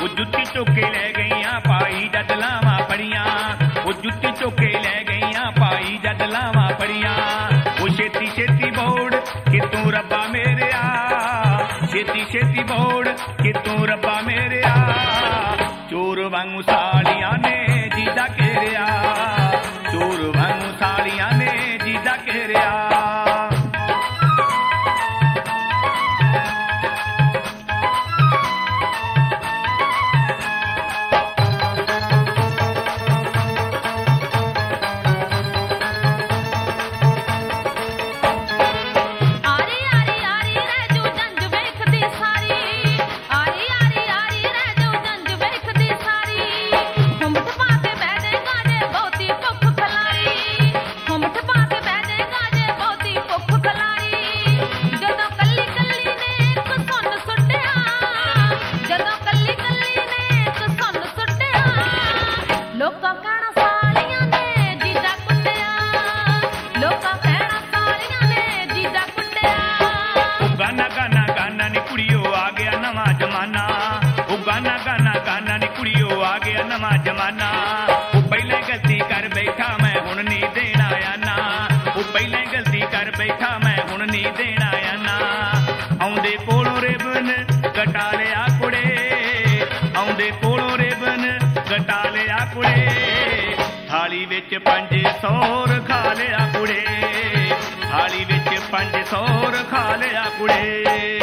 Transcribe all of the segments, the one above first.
ਉਹ ਜੁੱਤੀ ਚੁੱਕ ਕੇ ਲੈ ਗਈਆਂ ਪਾਈ ਜਦ ਲਾਵਾਂ ਫੜੀਆਂ, ਉਹ ਜੁੱਤੀ ਚੁੱਕ ਕੇ ਲੈ ਗਈਆਂ ਪਾਈ ਜਦ ਲਾਵਾਂ ਫੜੀਆਂ। ਉਹ ਛੇਤੀ ਛੇਤੀ ਬੋੜ ਕਿ ਤੂੰ ਰੱਬਾ ਮੇਰਿਆ, ਛੇਤੀ ਛੇਤੀ ਬੋੜ ਕਿ ਤੂੰ ਰੱਬਾ ਮੇਰਿਆ। ਚੋਰ ਵਾਂਗੂ ਸਾਲੀਆਂ ਨੇ ਜੀਦਾ ਘੇਰਿਆ, ਚੋਰ ਵਾਂਗੂ ਸਾਲੀਆਂ ਨੇ ਜੀਦਾ ਘੇਰਿਆ। ਨਵਾਂ ਜਮਾਨਾ ਉਹ ਪਹਿਲਾਂ ਗਲਤੀ ਕਰ ਬੈਠਾ ਮੈਂ ਹੁਣ ਨਹੀਂ ਦੇਣਾ ਆਨਾ, ਉਹ ਪਹਿਲਾਂ ਗਲਤੀ ਕਰ ਬੈਠਾ ਮੈਂ ਹੁਣ ਨਹੀਂ ਦੇਣਾ ਆਨਾ। ਆਉਂਦੇ ਕੋਲੋਂ ਰਿਬਨ ਕਟਾ ਲਿਆ ਕੁੜੇ, ਆਉਂਦੇ ਕੋਲੋਂ ਰਿਬਨ ਕਟਾ ਲਿਆ ਕੁੜੇ। ਥਾਲੀ ਵਿੱਚ 500 ਰਖਾ ਲਿਆ ਕੁੜੇ, ਥਾਲੀ ਵਿੱਚ 500 ਰਖਾ ਲਿਆ ਕੁੜੇ।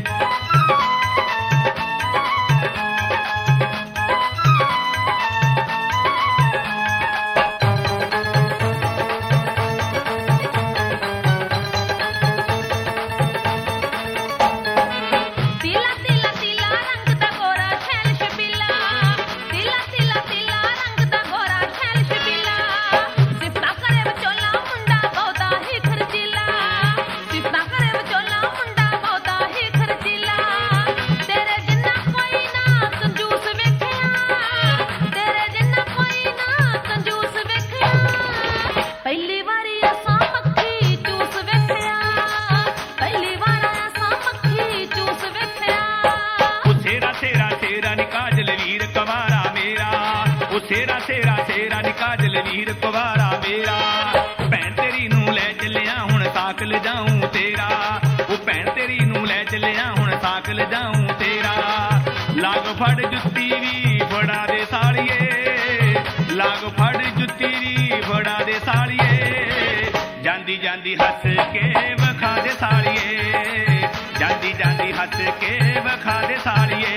ਸੇਰਾ ਸੇਰਾ ਸੇਰਾ ਨੀ ਕਾਜਲ ਵੀਰ ਕੁਵਾਰਾ ਮੇਰਾ, ਭੈਣ ਤੇਰੀ ਨੂੰ ਲੈ ਚੱਲਿਆ ਹੁਣ ਸਾਕ ਲਿਜਾਊਂ ਤੇਰਾ, ਉਹ ਭੈਣ ਤੇਰੀ ਨੂੰ ਲੈ ਚੱਲਿਆ ਹੁਣ ਸਾਕ ਲਿਜਾਊਂ ਤੇਰਾ। ਲਾਗ ਫੜ ਜੁੱਤੀ ਵੀ ਫੜਾ ਦੇ ਸਾਲੀਏ, ਲਾਗ ਫੜ ਜੁੱਤੀ ਵੀ ਫੜਾ ਦੇ ਸਾਲੀਏ। ਜਾਂਦੀ ਜਾਂਦੀ ਹੱਸ ਕੇ ਵਿਖਾ ਦੇ ਸਾਲੀਏ, ਜਾਂਦੀ ਜਾਂਦੀ ਹੱਸ ਕੇ ਵਿਖਾ ਦੇ ਸਾਲੀਏ।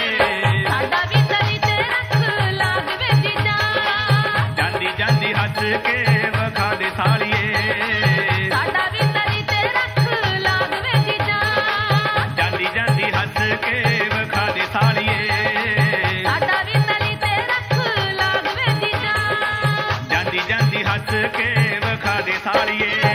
ਹੱਸ ਕੇ ਵਿਖਾ ਦੇ ਸਾਲੀਏ, ਸਾਡਾ ਵੀ ਤਲੀ ਤੇ ਰੱਖ ਲਾਗ ਵੇ ਜੀਜਾ। ਜਾਂਦੀ ਜਾਂਦੀ ਹੱਸ ਕੇ ਵਿਖਾ ਦੇ ਸਾਲੀਏ, ਸਾਡਾ ਵੀ ਤਲੀ ਤੇ ਰੱਖ ਲਾਗ ਵੇ ਜੀਜਾ। ਜਾਂਦੀ ਜਾਂਦੀ ਹੱਸ ਕੇ ਵਿਖਾ ਦੇ ਸਾਲੀਏ।